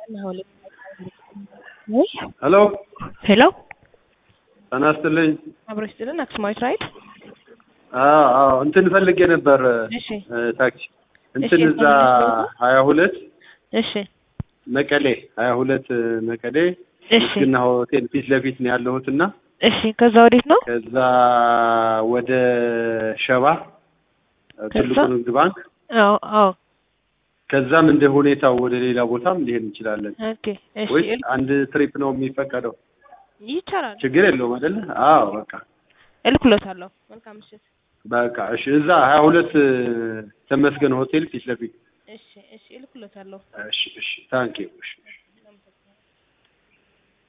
ሄሎ ሄሎ ጤና ይስጥልኝ። አብሮ ይስጥልን። አክሱማዊት ራይድ። አዎ እንትን ፈልጌ ነበር። እሺ ታክሲ እንትን እሺ፣ እዛ 22 እሺ መቀሌ 22 መቀሌ እሺ ምስግና ሆቴል ፊት ለፊት ነው ያለሁትና እሺ። ከዛ ወዴት ነው? ከዛ ወደ ሸባ ትልቁ ንግድ ባንክ። አዎ አዎ። ከዛም እንደ ሁኔታው ወደ ሌላ ቦታም ሊሄድ እንችላለን። ኦኬ እሺ። ወይ አንድ ትሪፕ ነው የሚፈቀደው? ይቻላል። ችግር የለውም አይደል? አዎ በቃ እልክሎታለሁ። መልካም ምሽት። በቃ እሺ። እዛ 22 ተመስገን ሆቴል ፊት ለፊት። እሺ እሺ፣ እልክሎታለሁ። እሺ እሺ። ታንኪዩ። እሺ